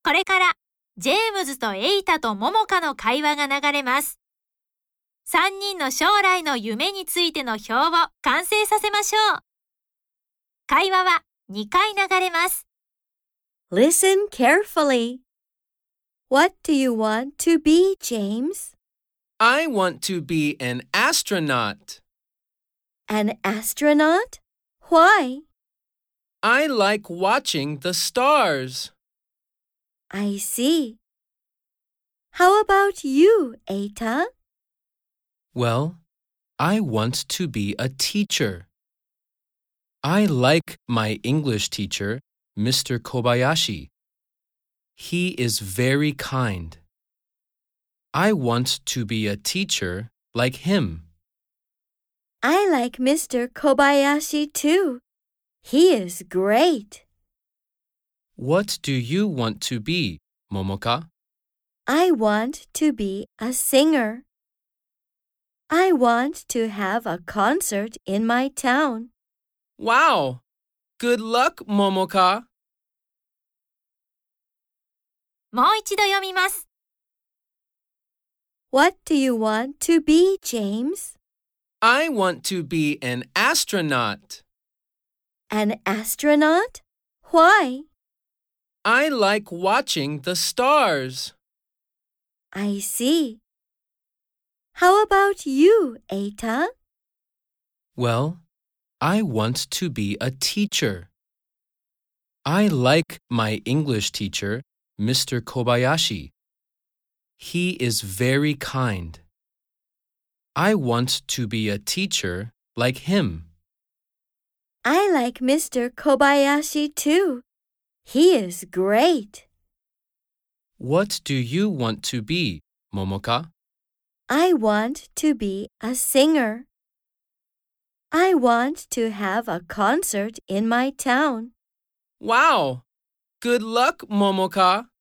これから、ジェームズとエイタとモモカの会話が流れます。3人の将来の夢についての表を完成させましょう。会話は2回流れます。 Listen carefully. What do you want to be, James? I want to be an astronaut. An astronaut? Why? I like watching the stars. I see. How about you, Eita? Well, I want to be a teacher. I like my English teacher, Mr. Kobayashi. He is very kind. I want to be a teacher like him. I like Mr. Kobayashi too. He is great. What do you want to be, Momoka? I want to be a singer. I want to have a concert in my town. Wow! Good luck, Momoka. もう一度読みます。 What do you want to be, James? I want to be an astronaut. An astronaut? Why? I like watching the stars. I see. How about you, Eita? Well, I want to be a teacher. I like my English teacher, Mr. Kobayashi. He is very kind. I want to be a teacher like him. I like Mr. Kobayashi too. He is great. What do you want to be, Momoka? I want to be a singer. I want to have a concert in my town. Wow! Good luck, Momoka.